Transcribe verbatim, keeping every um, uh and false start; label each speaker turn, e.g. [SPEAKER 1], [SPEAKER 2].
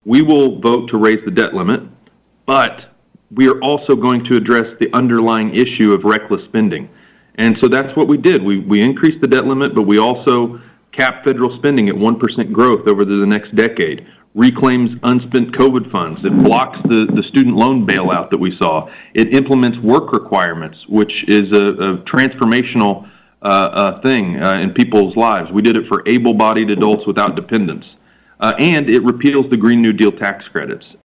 [SPEAKER 1] we will vote to raise the debt limit, but we are also going to address the underlying issue of reckless spending. And so that's what we did. We we increased the debt limit, but we also capped federal spending at one percent growth over the next decade, reclaims unspent COVID funds. It blocks the, the student loan bailout that we saw. It implements work requirements, which is a, a transformational uh, uh, thing uh, in people's lives. We did it for able-bodied adults without dependents. Uh, and it repeals the Green New Deal tax credits.